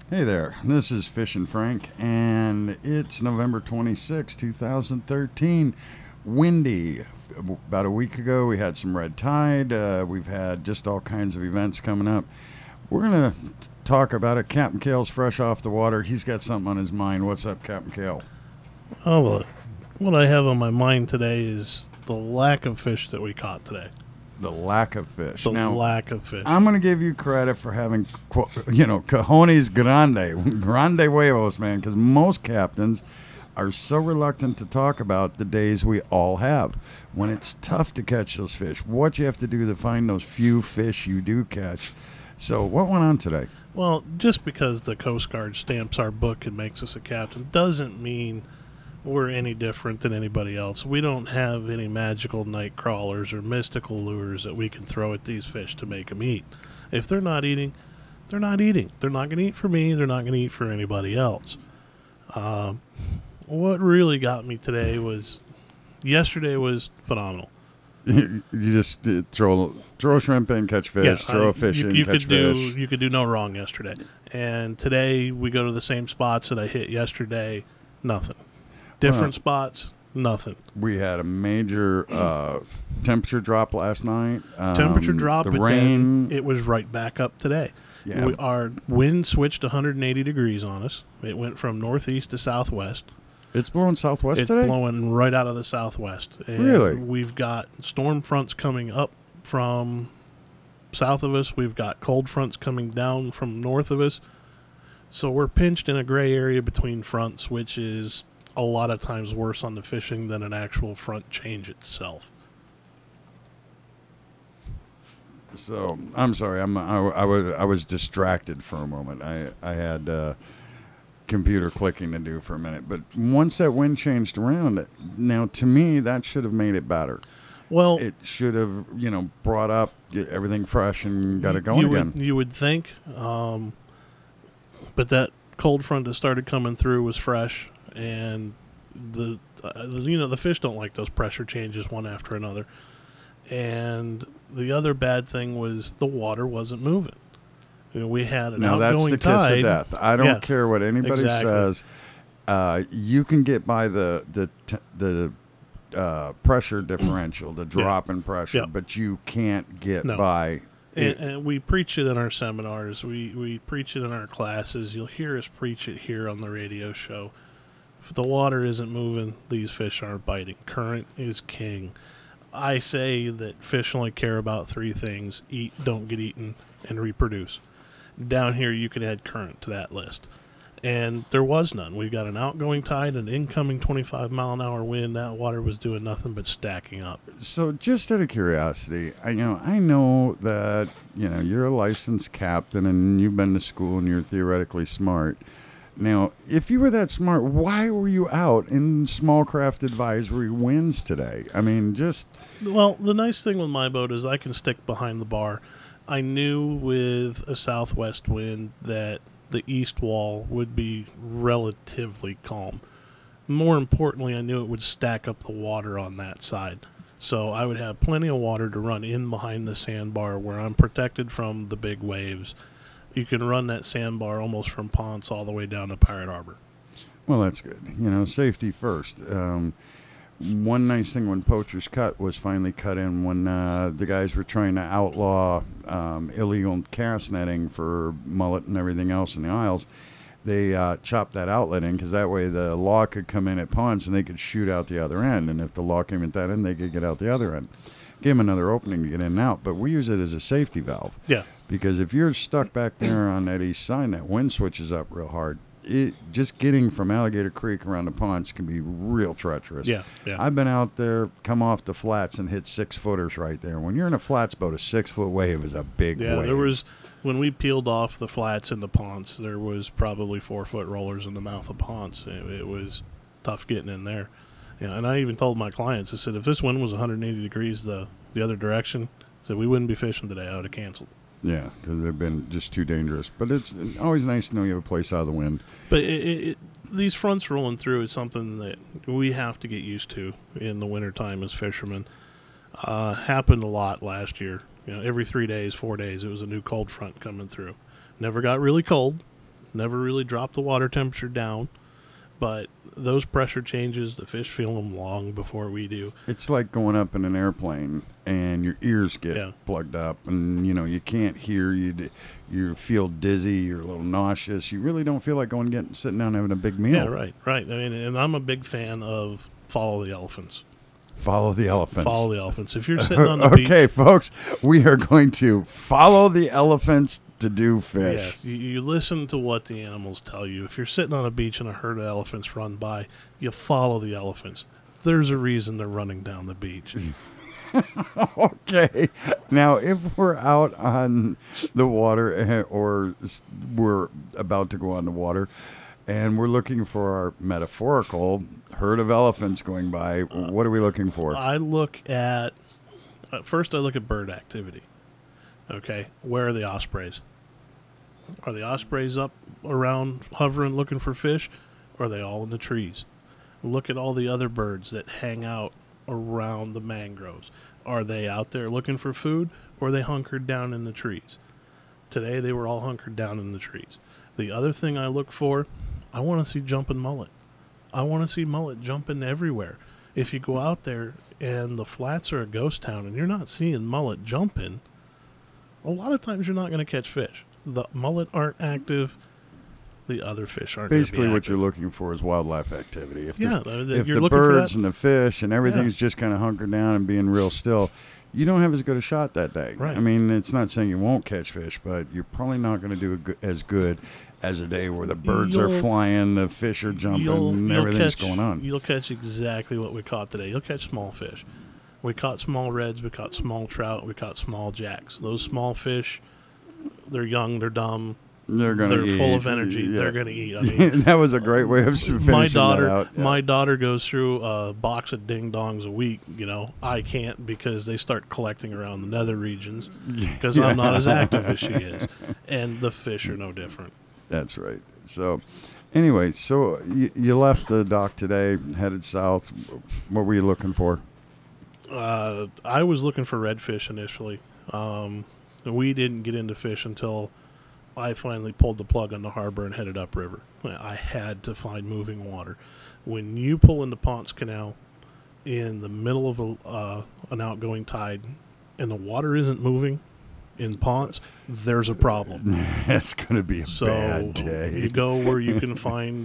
Hey there, this is Fishin' Frank, and it's November 26, 2013. Windy. About a week ago, we had some red tide. We've had just all kinds of events coming up. We're going to talk about it. Captain Kale's fresh off the water. He's got something on his mind. What's up, Captain Kale? Oh, well, what I have on my mind today is the lack of fish that we caught today. The lack of fish. The Now, lack of fish. I'm going to give you credit for having, cojones grande huevos, man, because most captains are so reluctant to talk about the days we all have when it's tough to catch those fish. What you have to do to find those few fish you do catch. So, what went on today? Well, just because the Coast Guard stamps our book and makes us a captain doesn't mean we're any different than anybody else. We don't have any magical night crawlers or mystical lures that we can throw at these fish to make them eat. If they're not eating, they're not eating. They're not going to eat for me. They're not going to eat for anybody else. What really got me today was yesterday was phenomenal. You just throw a shrimp in, catch fish, throw a fish in, catch fish. You could do no wrong yesterday. And today we go to the same spots that I hit yesterday, nothing. Different spots, nothing. We had a major temperature drop last night. Temperature drop, the but rain. then it was right back up today. Yeah. Our wind switched 180 degrees on us. It went from northeast to southwest. It's blowing southwest It's today? blowing right out of the southwest. And Really? we've got storm fronts coming up from south of us. We've got cold fronts coming down from north of us. So we're pinched in a gray area between fronts, which is a lot of times worse on the fishing than an actual front change itself. So I'm sorry. I was distracted for a moment. I had computer clicking to do for a minute. But once that wind changed around, now to me that should have made it better. Well, It should have brought up get everything fresh and got it going again. You would think, but that cold front that started coming through was fresh, and the fish don't like those pressure changes one after another. And the other bad thing was the water wasn't moving. We had an Now that's outgoing the kiss tide. of death. I don't Yeah, care what anybody exactly. says. You can get by the pressure differential, the drop in pressure, Yep. but you can't get No. by. And we preach it in our seminars. We preach it in our classes. You'll hear us preach it here on the radio show. If the water isn't moving, these fish aren't biting. Current is king. I say that fish only care about three things: eat, don't get eaten, and reproduce. Down here, you could add current to that list. And there was none. We've got an outgoing tide, an incoming 25-mile-an-hour wind. That water was doing nothing but stacking up. So, just out of curiosity, I know that you're a licensed captain and you've been to school and you're theoretically smart. Now, if you were that smart, why were you out in small craft advisory winds today? I mean, just Well, the nice thing with my boat is I can stick behind the bar. I knew with a southwest wind that the east wall would be relatively calm. More importantly, I knew it would stack up the water on that side. So I would have plenty of water to run in behind the sandbar where I'm protected from the big waves. You can run that sandbar almost from Ponce all the way down to Pirate Harbor. well, that's good. Safety first. One nice thing when Poacher's Cut was finally cut in when the guys were trying to outlaw illegal cast netting for mullet and everything else in the Isles. They chopped that outlet in because that way the law could come in at Ponce and they could shoot out the other end. And if the law came at that end, they could get out the other end. Give them another opening to get in and out. But we use it as a safety valve. Yeah. Because if you're stuck back there on that east side, that wind switches up real hard. Just getting from Alligator Creek around the ponds can be real treacherous. Yeah. I've been out there, come off the flats, and hit 6-footers right there. When you're in a flats boat, a 6-foot wave is a big wave. There was, when we peeled off the flats in the Ponce, there was probably 4-foot rollers in the mouth of Ponce. It was tough getting in there. And I even told my clients, I said, if this wind was 180 degrees the other direction, I said, we wouldn't be fishing today. I would have canceled. Yeah, because they've been just too dangerous. But it's always nice to know you have a place out of the wind. But these fronts rolling through is something that we have to get used to in the wintertime as fishermen. Happened a lot last year. Every 3 days, 4 days, it was a new cold front coming through. Never got really cold, never really drop the water temperature down. But those pressure changes, the fish feel them long before we do. It's like going up in an airplane and your ears get plugged up, and you can't hear. You feel dizzy. You're a little nauseous. You really don't feel like sitting down and having a big meal. Yeah, right. I mean, and I'm a big fan of follow the elephants. Follow the elephants. Follow the elephants. If you're sitting on the beach. Okay, folks, we are going to follow the elephants to do fish. Yes, you listen to what the animals tell you. If you're sitting on a beach and a herd of elephants run by, you follow the elephants. There's a reason they're running down the beach. Okay. Now, if we're out on the water or we're about to go on the water and we're looking for our metaphorical herd of elephants going by, what are we looking for? I look at bird activity. Okay, where are the ospreys? Are the ospreys up around hovering looking for fish, or are they all in the trees? Look at all the other birds that hang out around the mangroves. Are they out there looking for food, or are they hunkered down in the trees? Today they were all hunkered down in the trees. The other thing I look for, I want to see jumping mullet. I want to see mullet jumping everywhere. If you go out there and the flats are a ghost town and you're not seeing mullet jumping, a lot of times you're not going to catch fish. The mullet aren't active. The other fish aren't. Basically, what you're looking for is wildlife activity. If you're the looking birds for and the fish and everything's just kind of hunkered down and being real still, you don't have as good a shot that day. Right. I mean, it's not saying you won't catch fish, but you're probably not going to do as good as a day where the birds are flying, the fish are jumping, and everything's going on. You'll catch exactly what we caught today. You'll catch small fish. We caught small reds, we caught small trout, we caught small jacks. Those small fish, they're young, they're dumb, they're full of energy. Yeah. They're going to eat. I mean, that was a great way of finishing that out. Yeah. My daughter goes through a box of ding dongs a week. I can't because they start collecting around the nether regions because I'm not as active as she is, and the fish are no different. That's right. So, anyway, you left the dock today, headed south. What were you looking for? I was looking for redfish initially. We didn't get into fish until I finally pulled the plug on the harbor and headed upriver. I had to find moving water. When you pull into Ponce Canal in the middle of an outgoing tide and the water isn't moving in Ponce, there's a problem. That's going to be a bad day. You go where you can find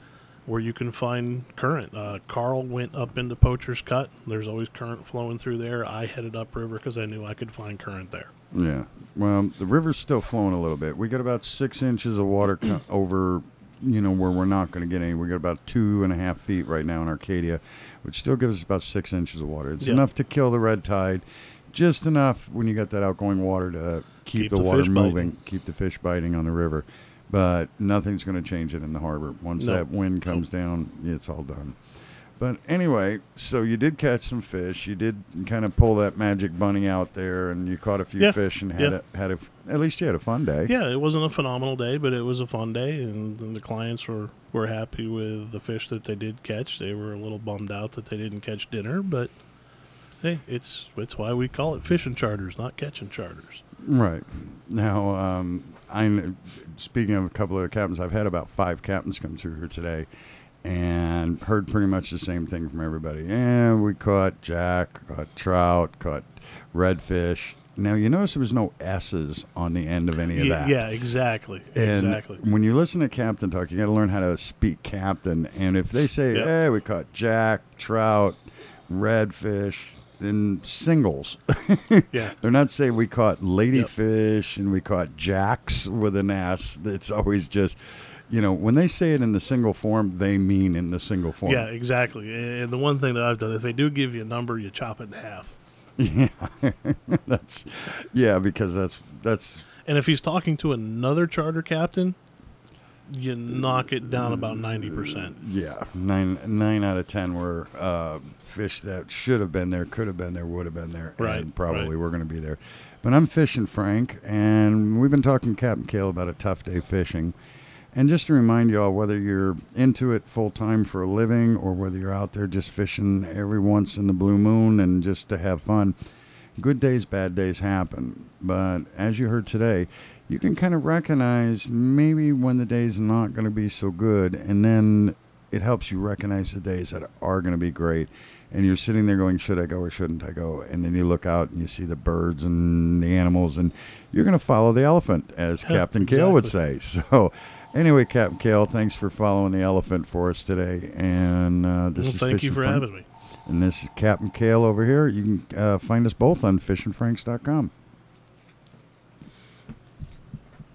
current. Carl went up into Poacher's Cut. There's always current flowing through there. I headed upriver because I knew I could find current there. Yeah. Well, the river's still flowing a little bit. We got about 6 inches of water over, where we're not going to get any. We got about 2.5 feet right now in Arcadia, which still gives us about 6 inches of water. It's enough to kill the red tide, just enough when you got that outgoing water to keep the water moving, keep the fish biting on the river. But nothing's going to change it in the harbor. Once that wind comes down, it's all done. But anyway, so you did catch some fish. You did kind of pull that magic bunny out there, and you caught a few fish and at least you had a fun day. Yeah, it wasn't a phenomenal day, but it was a fun day, and the clients were happy with the fish that they did catch. They were a little bummed out that they didn't catch dinner, but hey, it's why we call it fishing charters, not catching charters. Right. Now, I'm speaking of a couple of captains. I've had about 5 captains come through here today and heard pretty much the same thing from everybody. And we caught jack, caught trout, caught redfish. Now, you notice there was no S's on the end of any of that. Yeah, exactly. And when you listen to Captain Talk, you got to learn how to speak Captain. And if they say, hey, we caught jack, trout, redfish, in singles. They're not saying we caught ladyfish and we caught jacks with an S. It's always just, when they say it in the single form, they mean in the single form. Yeah, exactly. And the one thing that I've done, if they do give you a number, you chop it in half. Yeah, because that's. And if he's talking to another charter captain, you knock it down about 90%. Yeah, 9 out of 10 were fish that should have been there, could have been there, would have been there, and probably were going to be there. But I'm fishing Frank, and we've been talking to Captain Cale about a tough day fishing. And just to remind you all, whether you're into it full-time for a living or whether you're out there just fishing every once in the blue moon and just to have fun, good days, bad days happen. But as you heard today, you can kind of recognize maybe when the day's not going to be so good, and then it helps you recognize the days that are going to be great. And you're sitting there going, should I go or shouldn't I go? And then you look out and you see the birds and the animals, and you're going to follow the elephant, as Captain Kale would say. So anyway, Captain Kale, thanks for following the elephant for us today. And thank you for having me. And this is Captain Kale over here. You can find us both on fishandfranks.com.